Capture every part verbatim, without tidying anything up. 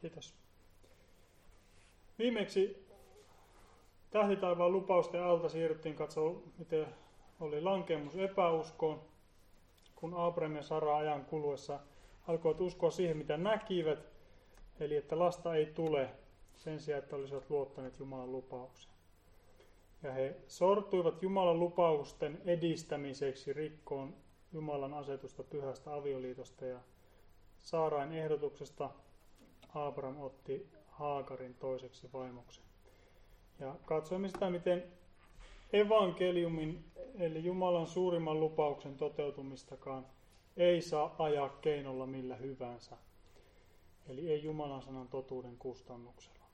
Kiitos. Viimeksi tähtitaivaan lupausten alta siirryttiin katsoa, miten oli lankemus epäuskoon, kun Abraham ja Sara ajan kuluessa alkoivat uskoa siihen, mitä näkivät, eli että lasta ei tule sen sijaan, että olisivat luottaneet Jumalan lupaukseen. Ja he sortuivat Jumalan lupausten edistämiseksi rikkoon Jumalan asetusta pyhästä avioliitosta, ja Saarain ehdotuksesta Abraham otti Haagarin toiseksi vaimoksi. Ja katsoimme sitä, miten evankeliumin, eli Jumalan suurimman lupauksen toteutumistakaan, ei saa ajaa keinolla millä hyvänsä. Eli ei Jumalan sanan totuuden kustannuksella.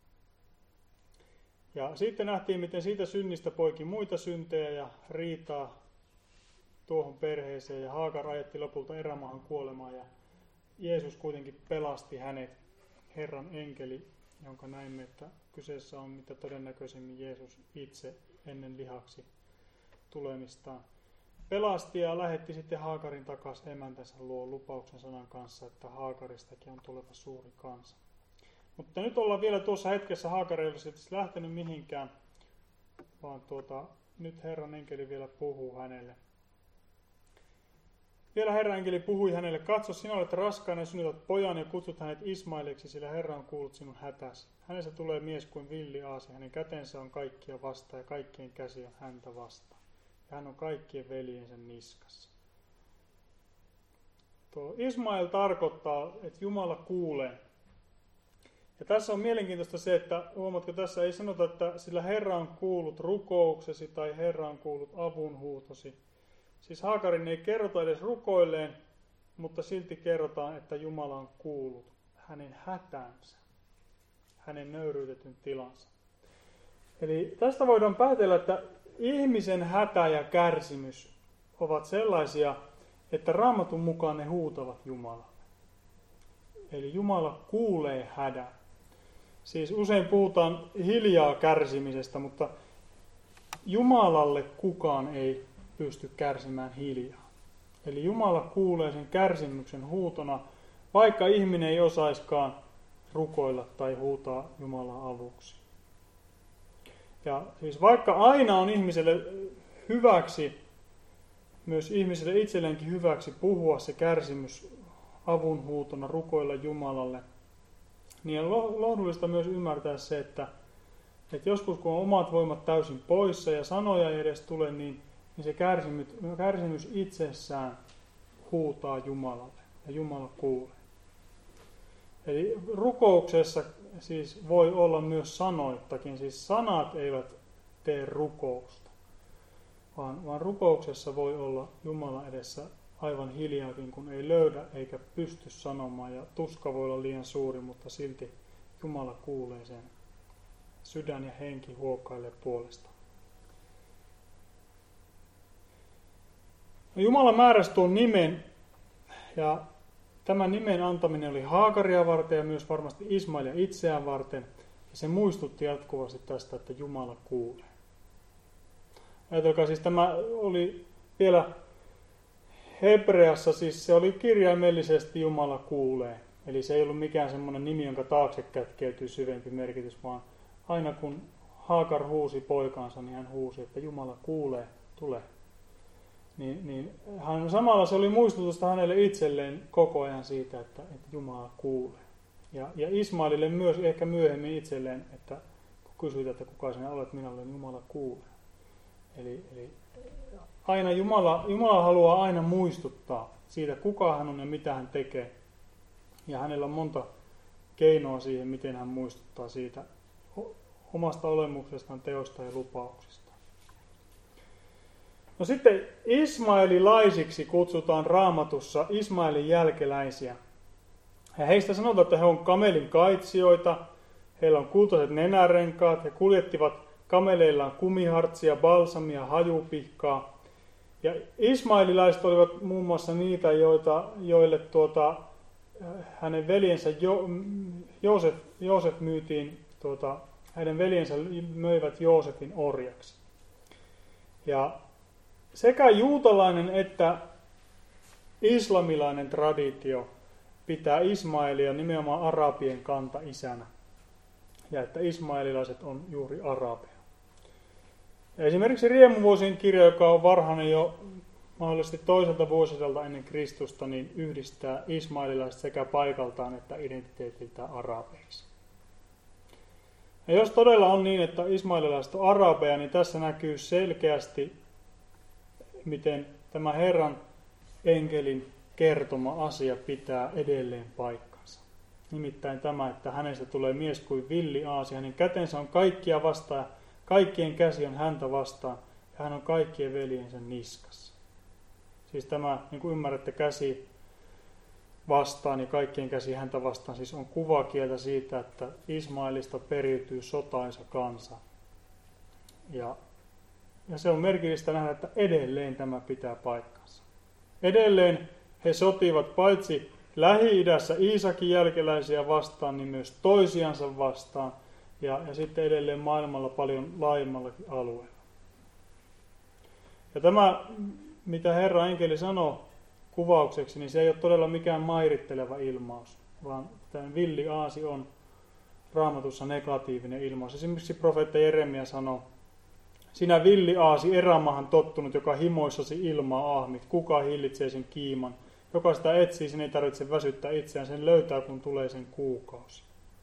Ja sitten nähtiin, miten siitä synnistä poiki muita syntejä ja riitaa tuohon perheeseen. Ja Haagar ajetti lopulta erämaahan kuolemaan, ja Jeesus kuitenkin pelasti hänet, Herran enkeli, jonka näimme, että kyseessä on mitä todennäköisemmin Jeesus itse ennen lihaksi tulemistaan. Pelasti ja lähetti sitten Haagarin takaisin emäntänsä luo lupauksen sanan kanssa, että Haagaristakin on tuleva suuri kansa. Mutta nyt ollaan vielä tuossa hetkessä, Haagar ei olisi lähtenyt mihinkään, vaan tuota, nyt Herran enkeli vielä puhuu hänelle. Vielä Herran enkeli puhui hänelle, katso, sinä olet raskaana ja synnytät pojan ja kutsut hänet Ismaeliksi, sillä Herra on kuullut sinun hätäsi. Hänessä tulee mies kuin villi aasi, hänen kätensä on kaikkia vastaan ja kaikkien käsi on häntä vastaan. Ja hän on kaikkien veljensä niskassa. Tuo Ismael tarkoittaa, että Jumala kuulee. Ja tässä on mielenkiintoista se, että huomaatko, tässä ei sanota, että sillä Herra on kuullut rukouksesi tai Herra on kuullut avunhuutosi. Siis Haagarin ei kerrota edes rukoilleen, mutta silti kerrotaan, että Jumala on kuullut hänen hätänsä, hänen nöyryytetyn tilansa. Eli tästä voidaan päätellä, että ihmisen hätä ja kärsimys ovat sellaisia, että Raamatun mukaan ne huutavat Jumalalle. Eli Jumala kuulee hädän. Siis usein puhutaan hiljaa kärsimisestä, mutta Jumalalle kukaan ei pysty kärsimään hiljaa. Eli Jumala kuulee sen kärsimyksen huutona, vaikka ihminen ei osaiskaan rukoilla tai huutaa Jumalaa avuksi. Ja siis vaikka aina on ihmiselle hyväksi, myös ihmiselle itselleenkin hyväksi puhua se kärsimys avunhuutona, rukoilla Jumalalle, niin on lohdullista myös ymmärtää se, että, että joskus kun on omat voimat täysin poissa ja sanoja ei edes tule, niin, niin se kärsimys, kärsimys itsessään huutaa Jumalalle ja Jumala kuulee. Eli rukouksessa siis voi olla myös sanoittakin, siis sanat eivät tee rukousta, vaan, vaan rukouksessa voi olla Jumala edessä aivan hiljaakin, kun ei löydä eikä pysty sanomaan, ja tuska voi olla liian suuri, mutta silti Jumala kuulee sen. Sydän ja henki huokailee puolesta. No, Jumala määräsi tuon nimen, ja tämän nimen antaminen oli Haagaria varten ja myös varmasti Ismaelia itseään varten, ja se muistutti jatkuvasti tästä, että Jumala kuulee. Ajatelkaa, siis tämä oli vielä hebreassa, siis se oli kirjaimellisesti Jumala kuulee. Eli se ei ollut mikään semmoinen nimi, jonka taakse kätkeytyy syvempi merkitys, vaan aina kun Haagar huusi poikaansa, niin hän huusi, että Jumala kuulee, tule. Niin, niin hän, samalla se oli muistutusta hänelle itselleen koko ajan siitä, että, että Jumala kuulee. Ja, ja Ismaelille myös ehkä myöhemmin itselleen, että kun kysyit, että kuka sinä olet, minä olen, Jumala kuulee. Eli, eli aina Jumala, Jumala haluaa aina muistuttaa siitä, kuka hän on ja mitä hän tekee. Ja hänellä on monta keinoa siihen, miten hän muistuttaa siitä omasta olemuksestaan, teosta ja lupauksista. No sitten ismaelilaisiksi kutsutaan Raamatussa Ismaelin jälkeläisiä. Ja heistä sanotaan, että he on kamelin kaitsijoita, heillä on kultaiset nenärenkaat, he kuljettivat kameleillaan kumihartsia, balsamia, hajupihkaa. Ja ismaelilaiset olivat muun muassa niitä, joita, joille tuota, hänen veljensä jo, Joosef, Joosef myytiin, tuota, hänen veljensä möivät Joosefin orjaksi. Ja sekä juutalainen että islamilainen traditio pitää Ismaelia nimenomaan arabien kanta-isänä. Ja että ismaelilaiset on juuri arabeja. Ja esimerkiksi Riemuvuosien kirja, joka on varhainen jo mahdollisesti toiselta vuosisadalta ennen Kristusta, niin yhdistää ismaelilaiset sekä paikaltaan että identiteetiltään arabeiksi. Ja jos todella on niin, että ismaelilaiset on arabeja, niin tässä näkyy selkeästi, miten tämä Herran enkelin kertoma asia pitää edelleen paikkansa. Nimittäin tämä, että hänestä tulee mies kuin villi aasi, hänen kätensä on kaikkia vastaan, kaikkien käsi on häntä vastaan, ja hän on kaikkien veljensä niskassa. Siis tämä, niin kuin ymmärrätte, käsi vastaan ja kaikkien käsi häntä vastaan, siis on kuvakieltä siitä, että Ismaelista periytyy sotaisa kansa. Ja, ja se on merkillistä nähdä, että edelleen tämä pitää paikkansa. Edelleen he sotivat paitsi Lähi-idässä Iisakin jälkeläisiä vastaan, niin myös toisiansa vastaan, ja, ja sitten edelleen maailmalla paljon laajemmallakin alueella. Ja tämä, mitä Herra enkeli sanoo kuvaukseksi, niin se ei ole todella mikään mairitteleva ilmaus, vaan tämä villi aasi on Raamatussa negatiivinen ilmaus. Esimerkiksi profeetta Jeremia sanoo, sinä villi aasi, erämaahan tottunut, joka himoissasi ilmaa ahmit, kuka hillitsee sen kiiman, joka sitä etsii, sen ei tarvitse väsyttää itseään, sen löytää, kun tulee sen kuukausi.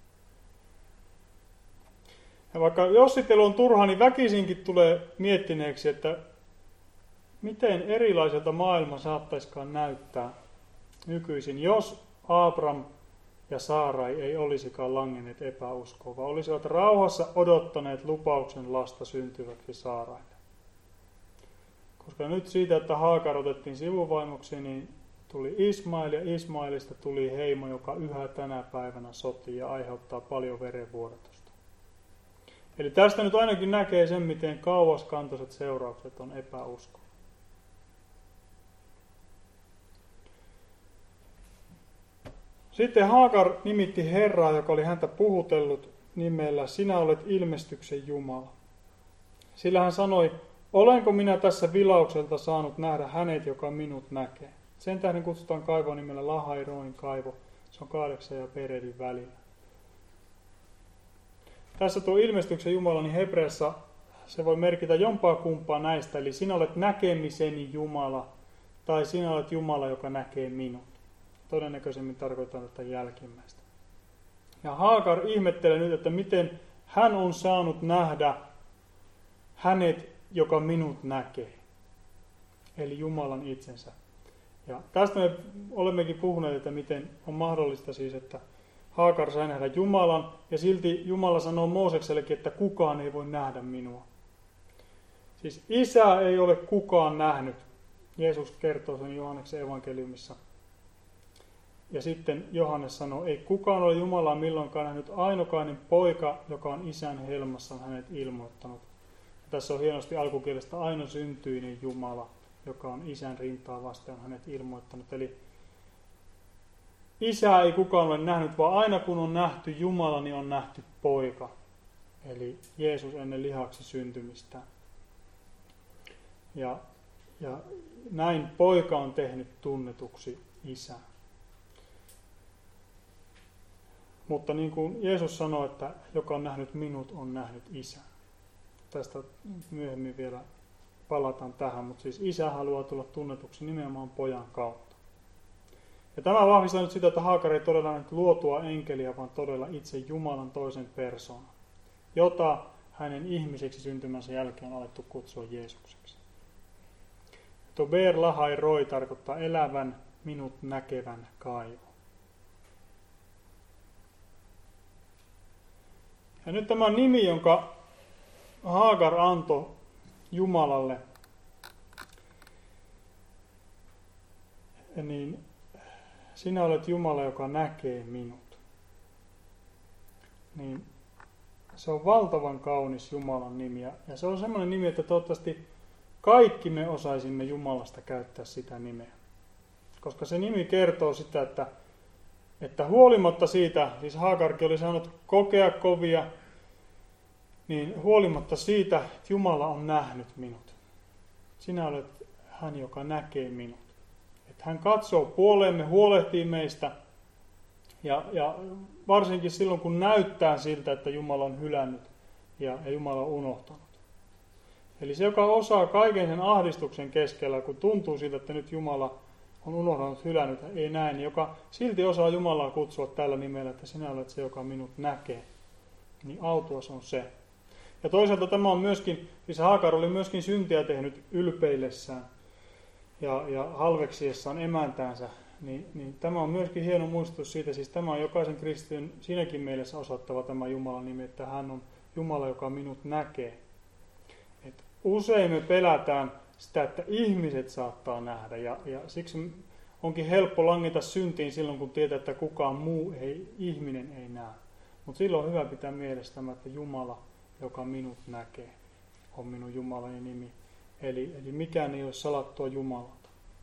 Ja vaikka jossittelu on turha, niin väkisinkin tulee miettineeksi, että miten erilaiselta maailma saattaisikaan näyttää nykyisin, jos Abraham ja Saarai ei olisikaan langenneet epäuskoon, vaan olisivat rauhassa odottaneet lupauksen lasta syntyväksi Saaraille. Koska nyt siitä, että Haagar otettiin sivuvaimoksi, niin tuli Ismael ja Ismaelista tuli heimo, joka yhä tänä päivänä sotii ja aiheuttaa paljon verenvuodatusta. Eli tästä nyt ainakin näkee sen, miten kauaskantoiset seuraukset on epäusko. Sitten Haagar nimitti Herraa, joka oli häntä puhutellut nimellä, sinä olet ilmestyksen Jumala. Sillä hän sanoi, olenko minä tässä vilaukselta saanut nähdä hänet, joka minut näkee. Sen tähden kutsutaan kaivoa nimellä Lahai-Roin kaivo. Se on kahdeksan ja Peredin välillä. Tässä tuo ilmestyksen Jumala, niin hebreassa se voi merkitä jompaa kumpaa näistä. Eli sinä olet näkemiseni Jumala, tai sinä olet Jumala, joka näkee minut. Todennäköisemmin tarkoittaa tätä jälkimmäistä. Ja Haagar ihmettelee nyt, että miten hän on saanut nähdä hänet, joka minut näkee. Eli Jumalan itsensä. Ja tästä me olemmekin puhuneet, että miten on mahdollista siis, että Haagar sai nähdä Jumalan, ja silti Jumala sanoo Mooseksellekin, että kukaan ei voi nähdä minua. Siis Isää ei ole kukaan nähnyt. Jeesus kertoo sen Johanneksen evankeliumissa. Ja sitten Johannes sanoo, ei kukaan ole Jumalaa milloinkaan nähnyt, ainokainen poika, joka on Isän helmassa, on hänet ilmoittanut. Ja tässä on hienosti alkukielestä ainosyntyinen Jumala, joka on Isän rintaa vasten, on hänet ilmoittanut. Eli Isää ei kukaan ole nähnyt, vaan aina kun on nähty Jumala, niin on nähty poika. Eli Jeesus ennen lihaksi syntymistä. Ja, ja näin poika on tehnyt tunnetuksi Isää. Mutta niin kuin Jeesus sanoi, että joka on nähnyt minut, on nähnyt Isän. Tästä myöhemmin vielä palataan tähän, mutta siis Isä haluaa tulla tunnetuksi nimenomaan pojan kautta. Ja tämä vahvistaa nyt sitä, että Haagar ei todella nähnyt luotua enkeliä, vaan todella itse Jumalan toisen persoonan, jota hänen ihmiseksi syntymänsä jälkeen on alettu kutsua Jeesukseksi. Tuo Ber Lahai Roi tarkoittaa elävän, minut näkevän kaivo. Ja nyt tämä nimi, jonka Haagar antoi Jumalalle, niin sinä olet Jumala, joka näkee minut. Niin se on valtavan kaunis Jumalan nimi. Ja se on semmoinen nimi, että toivottavasti kaikki me osaisimme Jumalasta käyttää sitä nimeä. Koska se nimi kertoo sitä, että Että huolimatta siitä, siis Haagarkin oli saanut kokea kovia, niin huolimatta siitä, että Jumala on nähnyt minut. Sinä olet hän, joka näkee minut. Että hän katsoo puoleemme, huolehtii meistä Ja, ja varsinkin silloin, kun näyttää siltä, että Jumala on hylännyt ja, ja Jumala on unohtanut. Eli se, joka osaa kaiken sen ahdistuksen keskellä, kun tuntuu siltä, että nyt Jumala on unohtanut, hylännyt, ei näin, joka silti osaa Jumalaa kutsua tällä nimellä, että sinä olet se, joka minut näkee, niin autuas on se. Ja toisaalta tämä on myöskin, siis Haagar oli myöskin syntiä tehnyt ylpeillessään ja, ja halveksiessaan emäntäänsä, niin, niin tämä on myöskin hieno muistutus siitä, siis tämä on jokaisen kristityn siinäkin mielessä osattava tämä Jumalan nimi, että hän on Jumala, joka minut näkee. Et usein me pelätään sitä, että ihmiset saattaa nähdä, ja, ja siksi onkin helppo langeta syntiin silloin, kun tietää, että kukaan muu ei, ihminen ei näe. Mutta silloin on hyvä pitää mielessä tämä, että Jumala, joka minut näkee, on minun Jumalani nimi. Eli, eli mikään ei ole salattua Jumalalta.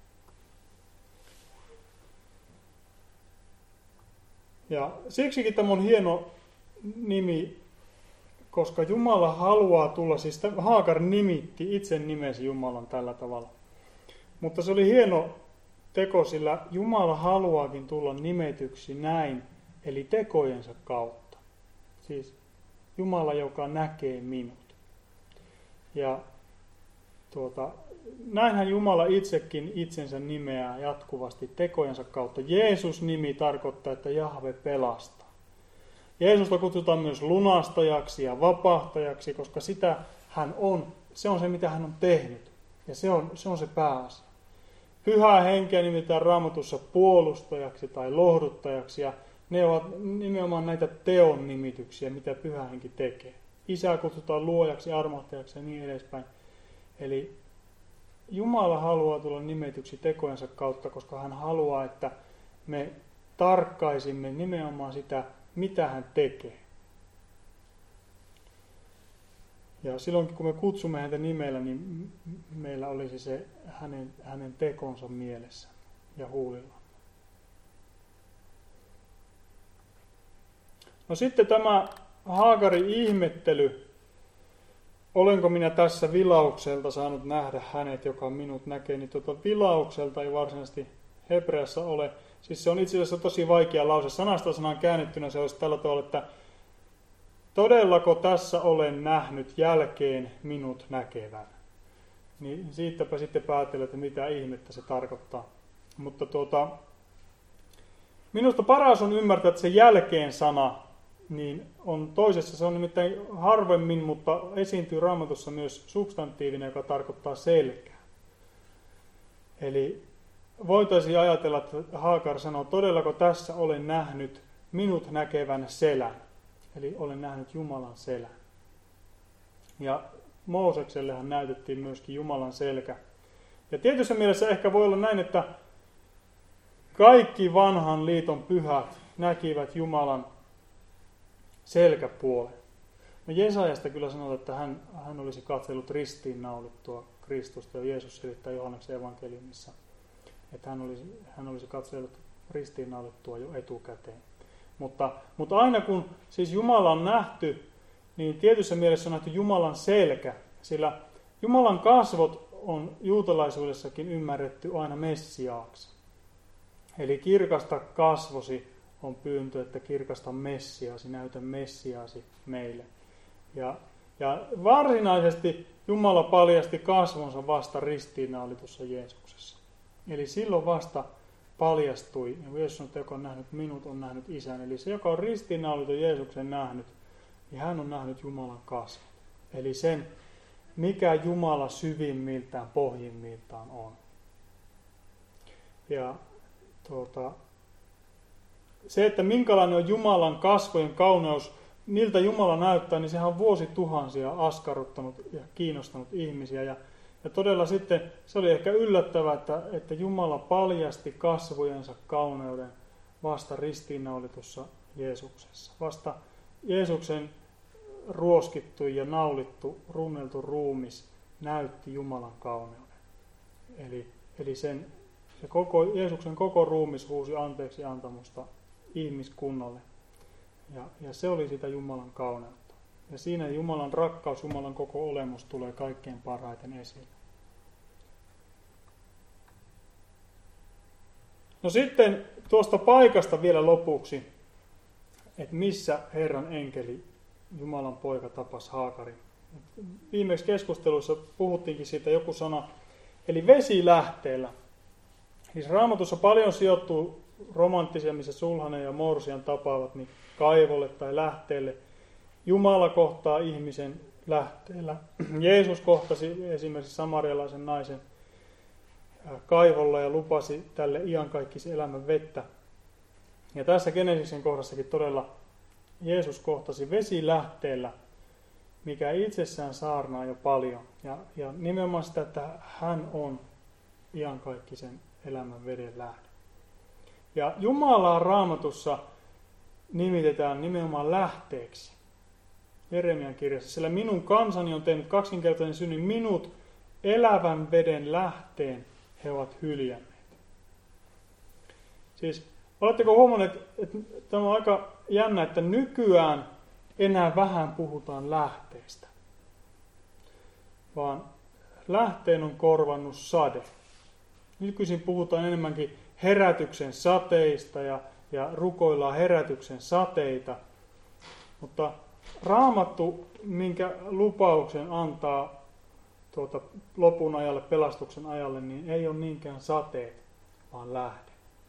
Ja siksikin tämä on hieno nimi, koska Jumala haluaa tulla, siis Haagar nimitti itse nimesi Jumalan tällä tavalla. Mutta se oli hieno teko, sillä Jumala haluaakin tulla nimetyksi näin, eli tekojensa kautta. Siis Jumala, joka näkee minut. Ja tuota, näinhän Jumala itsekin itsensä nimeää jatkuvasti tekojensa kautta. Jeesus-nimi tarkoittaa, että Jahve pelastaa. Jeesusta kutsutaan myös lunastajaksi ja vapahtajaksi, koska sitä hän on, se on se, mitä hän on tehnyt. Ja se on se, on se pääasia. Pyhää henkeä nimitetään Raamatussa puolustajaksi tai lohduttajaksi, ja ne ovat nimenomaan näitä teon nimityksiä, mitä Pyhä Henki tekee. Isää kutsutaan luojaksi, armahtajaksi ja niin edespäin. Eli Jumala haluaa tulla nimetyksi tekojensa kautta, koska hän haluaa, että me tarkkaisimme nimenomaan sitä, mitä hän tekee. Ja silloin kun me kutsumme häntä nimellä, niin meillä olisi se hänen, hänen tekonsa mielessä ja huulilla. No sitten tämä Haagarin ihmettely. Olenko minä tässä vilaukselta saanut nähdä hänet, joka minut näkee, niin tuota vilaukselta ei varsinaisesti hebreassa ole. Siis se on itse asiassa tosi vaikea lause. Sanasta sanaan käännettynä se olisi tällä tavalla, että todellako tässä olen nähnyt jälkeen minut näkevän. Niin siitäpä sitten päätellä, että mitä ihmettä se tarkoittaa. Mutta tuota, minusta paras on ymmärtää, että se jälkeen sana niin on toisessa, se on nimittäin harvemmin, mutta esiintyy Raamatussa myös substantiivinen, joka tarkoittaa selkää. Eli voitaisiin ajatella, että Haagar sanoo, todellako tässä olen nähnyt minut näkevän selän. Eli olen nähnyt Jumalan selän. Ja Mooseksellehan näytettiin myöskin Jumalan selkä. Ja tietyssä mielessä ehkä voi olla näin, että kaikki vanhan liiton pyhät näkivät Jumalan selkäpuolen. No Jesajasta kyllä sanotaan, että hän, hän olisi katsellut ristiin naulittua Kristusta, ja Jeesus selittää Johanneksen evankeliumissa, että hän olisi, hän olisi katsellut ristiin naulittua jo etukäteen. Mutta, mutta aina kun siis Jumala on nähty, niin tietyssä mielessä on nähty Jumalan selkä, sillä Jumalan kasvot on juutalaisuudessakin ymmärretty aina Messiaaksi. Eli kirkasta kasvosi on pyyntö, että kirkasta Messiaasi, näytä Messiaasi meille. Ja, ja varsinaisesti Jumala paljasti kasvonsa vasta ristiinnaulitussa Jeesuksessa. Eli silloin vasta paljastui, ja Jeesus on, että joka on nähnyt minut, on nähnyt Isän. Eli se, joka on ristiinnaulitun Jeesuksen nähnyt, niin hän on nähnyt Jumalan kasvot. Eli sen, mikä Jumala syvimmiltään, pohjimmiltaan on. Ja tuota, se, että minkälainen on Jumalan kasvojen kauneus, miltä Jumala näyttää, niin sehän on vuosituhansia askarruttanut ja kiinnostanut ihmisiä. Ja, ja todella sitten se oli ehkä yllättävää, että, että Jumala paljasti kasvojensa kauneuden vasta ristiinnaulitussa Jeesuksessa. Vasta Jeesuksen ruoskittu ja naulittu, runneltu ruumis näytti Jumalan kauneuden. Eli, eli sen, se koko, Jeesuksen koko ruumis huusi anteeksi antamusta ihmiskunnalle. Ja, ja se oli sitä Jumalan kauneutta. Ja siinä Jumalan rakkaus, Jumalan koko olemus tulee kaikkein parhaiten esille. No sitten tuosta paikasta vielä lopuksi. että missä Herran enkeli, Jumalan poika, tapasi Haagarin. Viimeksi keskusteluissa puhuttiinkin siitä joku sana, eli vesilähteellä. Siis Raamatussa paljon sijoittuu romanttisia, missä sulhanen ja morsian tapaavat, niin kaivolle tai lähteelle. Jumala kohtaa ihmisen lähteellä. Jeesus kohtasi esimerkiksi samarialaisen naisen kaivolla ja lupasi tälle iankaikkisen elämän vettä. Ja tässä Genesiksen kohdassakin todella Jeesus kohtasi vesilähteellä, mikä itsessään saarnaa jo paljon. Ja, ja nimenomaan sitä, että hän on iankaikkisen elämän veden lähde. Ja Jumalaa Raamatussa nimitetään nimenomaan lähteeksi. Jeremian kirjassa, sillä minun kansani on tehnyt kaksinkertaisen synnin, minut elävän veden lähteen he ovat hyljänneet. Siis oletteko huomanneet, että tämä on aika jännä, että nykyään enää vähän puhutaan lähteestä, vaan lähteen on korvannut sade. Nykyisin puhutaan enemmänkin herätyksen sateista ja, ja rukoillaan herätyksen sateita, mutta Raamattu, minkä lupauksen antaa tuota lopun ajalle, pelastuksen ajalle, niin ei ole niinkään sateet, vaan lähde.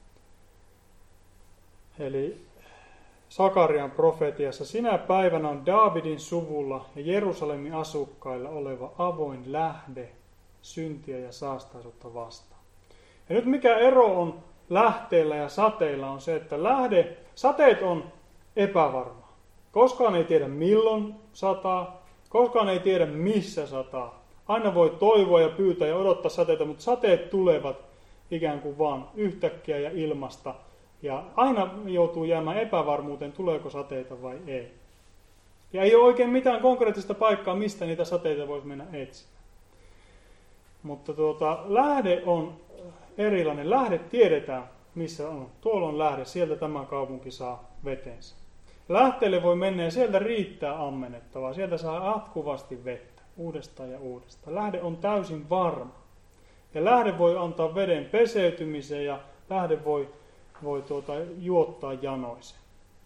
Eli Sakarian profetiassa, sinä päivänä on Daavidin suvulla ja Jerusalemin asukkailla oleva avoin lähde syntiä ja saastaisuutta vastaan. Ja nyt mikä ero on lähteillä ja sateilla on se, että lähde, sateet on epävarmaa. Koskaan ei tiedä milloin sataa, koskaan ei tiedä missä sataa. Aina voi toivoa ja pyytää ja odottaa sateita, mutta sateet tulevat ikään kuin vaan yhtäkkiä ja ilmasta. Ja aina joutuu jäämään epävarmuuteen, tuleeko sateita vai ei. Ja ei ole oikein mitään konkreettista paikkaa, mistä niitä sateita voisi mennä etsimään. Mutta tuota, lähde on erilainen. Lähde tiedetään, missä on. Tuolla on lähde, sieltä tämä kaupunki saa vetensä. Lähteelle voi mennä ja sieltä riittää ammennettavaa. Sieltä saa jatkuvasti vettä, uudestaan ja uudestaan. Lähde on täysin varma. Ja lähde voi antaa veden peseytymiseen ja lähde voi, voi tuota, juottaa janoisen.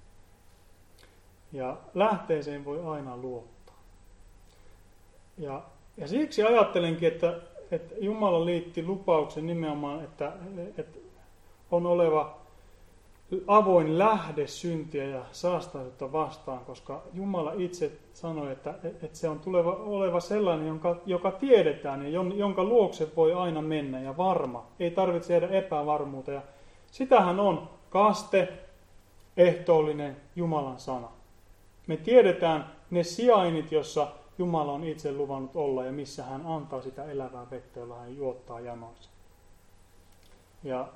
Ja lähteeseen voi aina luottaa. Ja, ja siksi ajattelenkin, että, että Jumala liitti lupauksen nimenomaan, että, että on oleva avoin lähde syntiä ja saastaisuutta vastaan, koska Jumala itse sanoi, että, että se on tuleva, oleva sellainen, jonka, joka tiedetään ja jonka luokse voi aina mennä ja varma. Ei tarvitse jäädä epävarmuutta. Ja sitähän on kaste, ehtoollinen Jumalan sana. Me tiedetään ne sijainnit, jossa Jumala on itse luvannut olla ja missä hän antaa sitä elävää vettä, jolla hän juottaa janoissa. Ja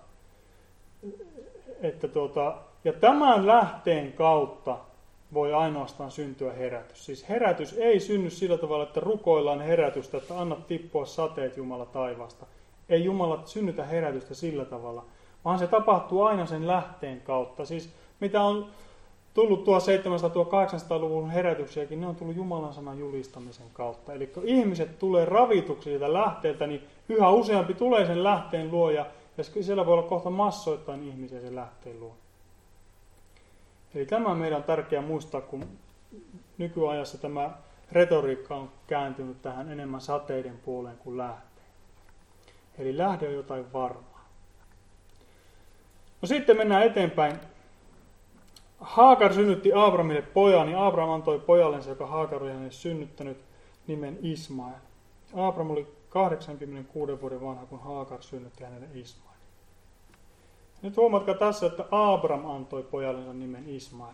Että tuota, ja tämän lähteen kautta voi ainoastaan syntyä herätys. Siis herätys ei synny sillä tavalla, että rukoillaan herätystä, että anna tippua sateet Jumala taivaasta. Ei Jumala synnytä herätystä sillä tavalla, vaan se tapahtuu aina sen lähteen kautta. Siis mitä on tullut tuhatseitsemänsataa-tuhatkahdeksansataaluvun herätyksiäkin, ne on tullut Jumalan sanan julistamisen kautta. Eli kun ihmiset tulee ravituksi siitä lähteeltä, niin yhä useampi tulee sen lähteen luo ja Ja siellä voi olla kohta massoittain ihmisiä sen lähteen luo. Eli tämä meidän on tärkeää muistaa, kun nykyajassa tämä retoriikka on kääntynyt tähän enemmän sateiden puoleen kuin lähteen. Eli lähde on jotain varmaa. No sitten mennään eteenpäin. Haagar synnytti Aabramille pojan, niin Aabram antoi pojallensa, joka Haagar oli hänelle synnyttänyt, nimen Ismael. Aabram oli kahdeksankymmentäkuuden vuoden vanha, kun Haagar synnytti hänelle Ismael. Nyt huomatkaa tässä, että Aabram antoi pojallensa nimen Ismael.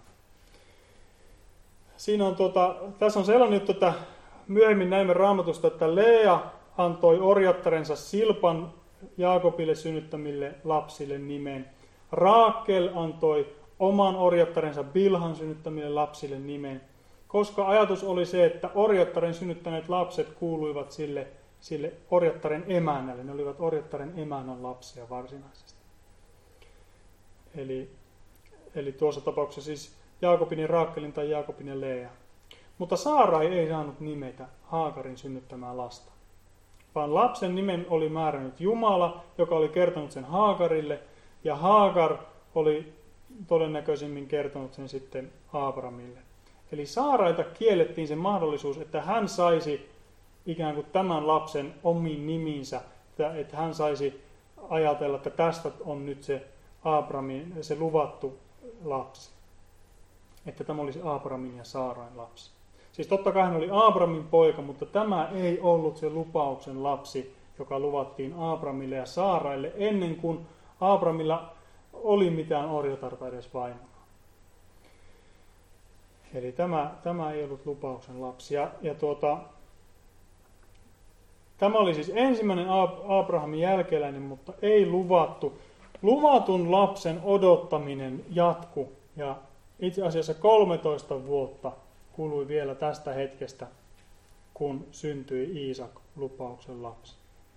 Siinä on tuota, tässä on sellainen juttu, että myöhemmin näimme Raamatusta, että Lea antoi orjattarensa Silpan Jaakobille synnyttämille lapsille nimen. Raakel antoi oman orjattarensa Bilhan synnyttämille lapsille nimen, koska ajatus oli se, että orjattaren synnyttäneet lapset kuuluivat sille sille orjattaren emännälle. Ne olivat orjattaren emännän lapsia varsinaisesti. Eli, eli tuossa tapauksessa siis Jaakobin ja Raakelin tai Jaakobin ja Lea. Mutta Saarai ei saanut nimetä Haagarin synnyttämää lasta, vaan lapsen nimen oli määrännyt Jumala, joka oli kertonut sen Haagarille, ja Haagar oli todennäköisemmin kertonut sen sitten Abrahamille. Eli Saarailta kiellettiin se mahdollisuus, että hän saisi ikään kuin tämän lapsen omiin nimiinsä, että hän saisi ajatella, että tästä on nyt se Abrahamin, se luvattu lapsi. Että tämä olisi Abrahamin ja Saarain lapsi. Siis totta kai hän oli Abrahamin poika, mutta tämä ei ollut se lupauksen lapsi, joka luvattiin Abrahamille ja Saaraille ennen kuin Abrahamilla oli mitään orjatarta edes vaimona. Eli tämä, tämä ei ollut lupauksen lapsi. Ja, ja tuota, tämä oli siis ensimmäinen Abrahamin jälkeläinen, mutta ei luvattu. Luvatun lapsen odottaminen jatkui ja itse asiassa kolmetoista vuotta kului vielä tästä hetkestä, kun syntyi Iisak, lupauksen lapsi.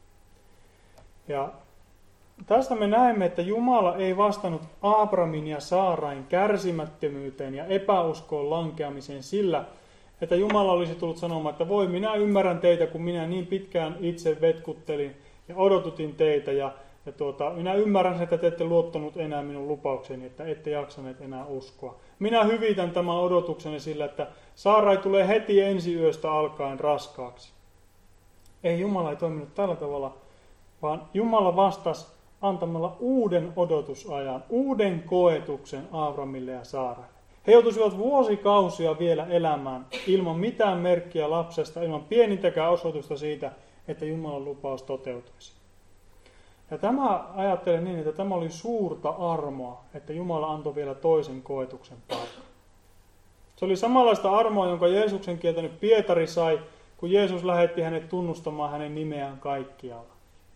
Ja tästä me näemme, että Jumala ei vastannut Abrahamin ja Saarain kärsimättömyyteen ja epäuskoon lankeamiseen sillä, että Jumala olisi tullut sanomaan, että voi, minä ymmärrän teitä, kun minä niin pitkään itse vetkuttelin ja odotutin teitä ja, ja tuota, minä ymmärrän, että te ette luottanut enää minun lupaukseni, että ette jaksaneet enää uskoa. Minä hyvitän tämän odotukseni sillä, että Saarai tulee heti ensi yöstä alkaen raskaaksi. Ei, Jumala ei toiminut tällä tavalla, vaan Jumala vastasi antamalla uuden odotusajan, uuden koetuksen Abrahamille ja Saaraille. He joutuisivat vuosikausia vielä elämään ilman mitään merkkiä lapsesta, ilman pienintäkään osoitusta siitä, että Jumalan lupaus toteutuisi. Ja tämä ajattelen niin, että tämä oli suurta armoa, että Jumala antoi vielä toisen koetuksen paikan. Se oli samanlaista armoa, jonka Jeesuksen kieltänyt Pietari sai, kun Jeesus lähetti hänet tunnustamaan hänen nimeään kaikkialla.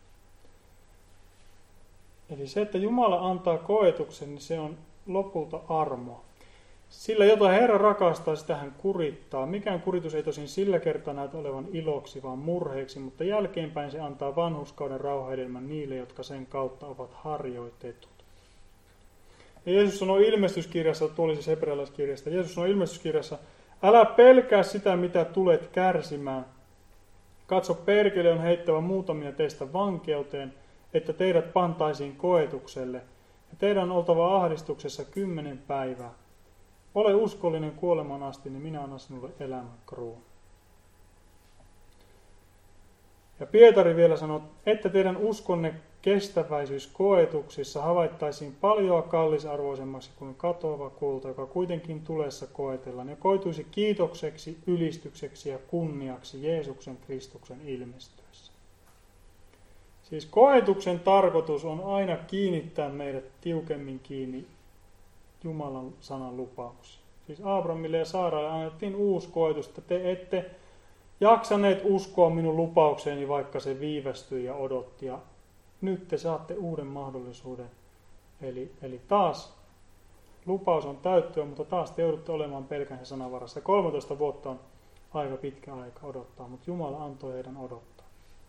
Eli se, että Jumala antaa koetuksen, niin se on lopulta armoa. Sillä, jota Herra rakastaa, sitä hän kurittaa. Mikään kuritus ei tosin sillä kertaa näytä olevan iloksi, vaan murheeksi, mutta jälkeenpäin se antaa vanhurskauden rauhahedelmän niille, jotka sen kautta ovat harjoitetut. Ja Jeesus sanoi ilmestyskirjassa, tuli siis hebrealaiskirjasta, Jeesus sanoi ilmestyskirjassa, älä pelkää sitä, mitä tulet kärsimään. Katso, perkele on heittävä muutamia teistä vankeuteen, että teidät pantaisiin koetukselle, ja teidän on oltava ahdistuksessa kymmenen päivää. Ole uskollinen kuolemaan asti, niin minä annan sinulle elämän kruunun. Ja Pietari vielä sanoo, että teidän uskonne kestäväisyys koetuksissa havaittaisiin paljon kallisarvoisemmaksi kuin katoava kulta, joka kuitenkin tulessa koetellaan, ja koituisi kiitokseksi, ylistykseksi ja kunniaksi Jeesuksen Kristuksen ilmestyessä. Siis koetuksen tarkoitus on aina kiinnittää meidät tiukemmin kiinni Jumalan sanan lupauksia. Siis Abrahamille ja Saaralle annettiin uusi koetus, että te ette jaksaneet uskoa minun lupaukseeni, vaikka se viivästyi ja odotti. Ja nyt te saatte uuden mahdollisuuden. Eli, eli taas lupaus on täyttyä, mutta taas te joudutte olemaan pelkän sanan varassa. kolmetoista vuotta on aika pitkä aika odottaa, mutta Jumala antoi heidän odottaa.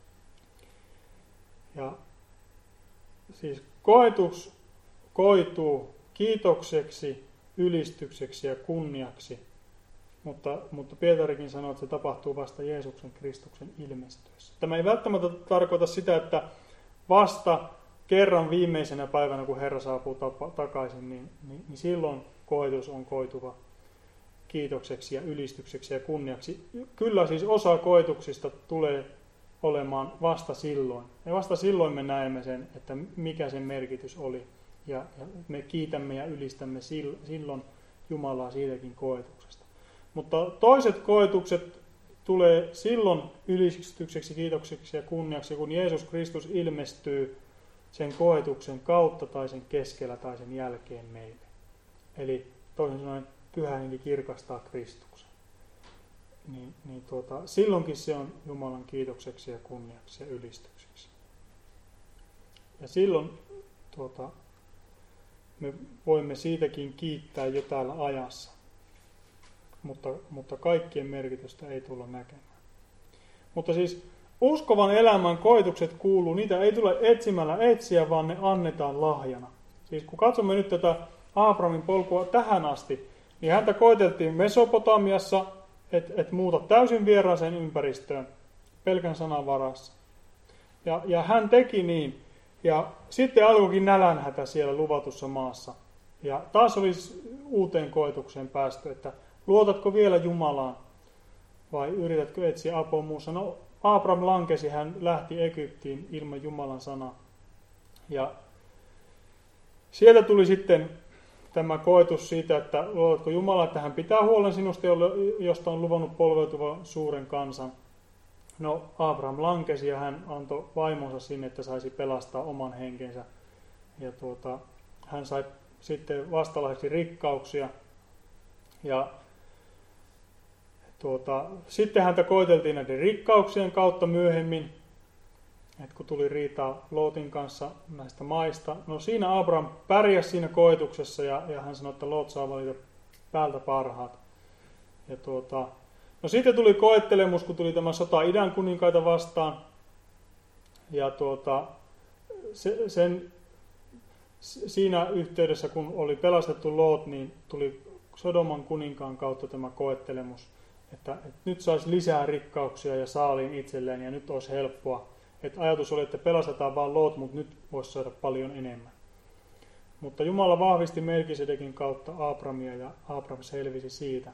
Ja siis koetus koituu kiitokseksi, ylistykseksi ja kunniaksi, mutta, mutta Pietarikin sanoo, että se tapahtuu vasta Jeesuksen Kristuksen ilmestyessä. Tämä ei välttämättä tarkoita sitä, että vasta kerran viimeisenä päivänä, kun Herra saapuu takaisin, niin, niin, niin silloin koetus on koituva kiitokseksi ja ylistykseksi ja kunniaksi. Kyllä siis osa koetuksista tulee olemaan vasta silloin. Ja vasta silloin me näemme sen, että mikä sen merkitys oli. Ja, ja me kiitämme ja ylistämme silloin Jumalaa siitäkin koetuksesta. Mutta toiset koetukset tulee silloin ylistykseksi, kiitokseksi ja kunniaksi, kun Jeesus Kristus ilmestyy sen koetuksen kautta tai sen keskellä tai sen jälkeen meille. Eli toisin sanoen Pyhä Henki kirkastaa Kristuksen. Niin, niin tuota, silloinkin se on Jumalan kiitokseksi ja kunniaksi ja ylistykseksi. Ja silloin tuota, me voimme siitäkin kiittää jo täällä ajassa, mutta, mutta kaikkien merkitystä ei tulla näkemään. Mutta siis uskovan elämän koetukset kuuluu, niitä ei tule etsimällä etsiä, vaan ne annetaan lahjana. Siis kun katsomme nyt tätä Abrahamin polkua tähän asti, niin häntä koeteltiin Mesopotamiassa, että et muuta täysin vieraaseen ympäristöön, pelkän sanan varassa. Ja, ja hän teki niin. Ja sitten alkoikin nälänhätä siellä luvatussa maassa. Ja taas olisi uuteen koetukseen päästy, että luotatko vielä Jumalaan vai yritätkö etsiä apua muussa. No Abraham lankesi, hän lähti Egyptiin ilman Jumalan sanaa. Ja sieltä tuli sitten tämä koetus siitä, että luotatko Jumalaa, että hän pitää huolen sinusta, josta on luvannut polveutuva suuren kansan. No Abraham lankesi ja hän antoi vaimonsa sinne, että saisi pelastaa oman henkensä. Ja tuota, hän sai sitten vastalaiseksi rikkauksia. Ja tuota, sitten häntä koeteltiin näiden rikkauksien kautta myöhemmin, että kun tuli riitaa Lootin kanssa näistä maista. No siinä Abraham pärjäsi siinä koetuksessa ja, ja hän sanoi, että Loot saa valita päältä parhaat. Ja tuota, no sitten tuli koettelemus, kun tuli tämä sota idän kuninkaita vastaan. Ja tuota, se, sen, siinä yhteydessä, kun oli pelastettu Loot, niin tuli Sodoman kuninkaan kautta tämä koettelemus. Että, että nyt saisi lisää rikkauksia ja saaliin itselleen ja nyt olisi helppoa. Että ajatus oli, että pelastetaan vaan Loot, mutta nyt voisi saada paljon enemmän. Mutta Jumala vahvisti Melkisedekin kautta Abrahamia ja Abraham selvisi siitä.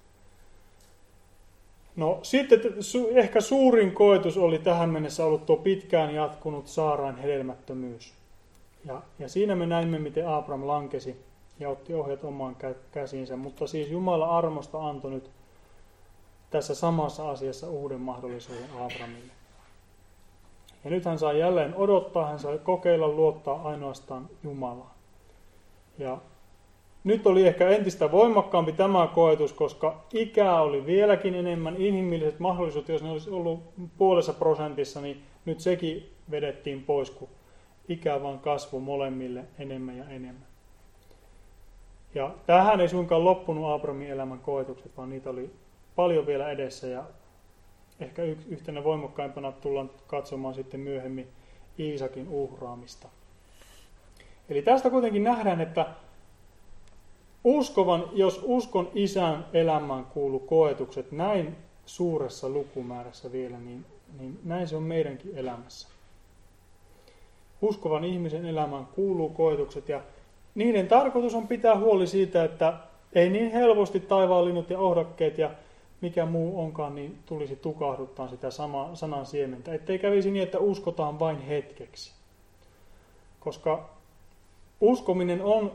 No sitten ehkä suurin koetus oli tähän mennessä ollut tuo pitkään jatkunut Saarain hedelmättömyys. Ja, ja siinä me näimme, miten Abraham lankesi ja otti ohjat omaan käsiinsä. Mutta siis Jumala armosta antoi nyt tässä samassa asiassa uuden mahdollisuuden Abrahamille. Ja nyt hän sai jälleen odottaa, hän sai kokeilla luottaa ainoastaan Jumalaan. Ja nyt oli ehkä entistä voimakkaampi tämä koetus, koska ikää oli vieläkin enemmän, inhimilliset mahdollisuudet, jos ne olisi ollut puolessa prosentissa, niin nyt sekin vedettiin pois, kun ikä vaan kasvoi molemmille enemmän ja enemmän. Ja tähän ei suinkaan loppunut Abrahamin elämän koetukset, vaan niitä oli paljon vielä edessä ja ehkä yhtenä voimakkaimpana tullaan katsomaan sitten myöhemmin Iisakin uhraamista. Eli tästä kuitenkin nähdään, että uskovan, jos uskon isän elämään kuuluu koetukset näin suuressa lukumäärässä vielä, niin, niin näin se on meidänkin elämässä. Uskovan ihmisen elämään kuuluu koetukset ja niiden tarkoitus on pitää huoli siitä, että ei niin helposti taivaanlinnut ja ohdakkeet ja mikä muu onkaan, niin tulisi tukahduttaa sitä samaa sanan siementä. Ettei kävisi niin, että uskotaan vain hetkeksi. Koska uskominen on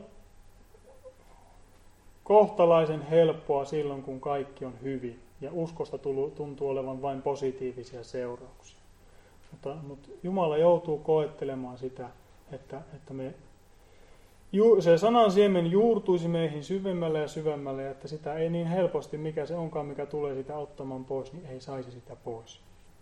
kohtalaisen helppoa silloin, kun kaikki on hyvin. Ja uskosta tuntuu olevan vain positiivisia seurauksia. Mutta, mutta Jumala joutuu koettelemaan sitä, että, että me, se sanan siemen juurtuisi meihin syvemmälle ja syvemmälle, ja että sitä ei niin helposti, mikä se onkaan, mikä tulee sitä ottamaan pois, niin ei saisi sitä pois.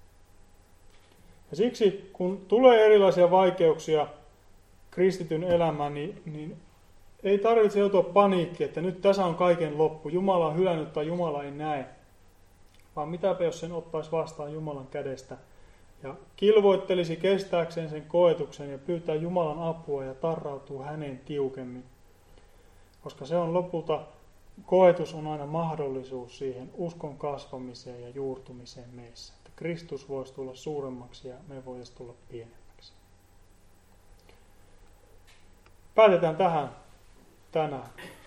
Ja siksi, kun tulee erilaisia vaikeuksia kristityn elämään, niin, niin ei tarvitse joutua paniikkiin, että nyt tässä on kaiken loppu. Jumala on hylännyt tai Jumala ei näe. Vaan mitäpä jos sen ottaisi vastaan Jumalan kädestä ja kilvoittelisi kestääkseen sen koetuksen ja pyytää Jumalan apua ja tarrautuu häneen tiukemmin. Koska se on lopulta, koetus on aina mahdollisuus siihen uskon kasvamiseen ja juurtumiseen meissä. Että Kristus voisi tulla suuremmaksi ja me voisi tulla pienemmäksi. Päätetään tähän tänään.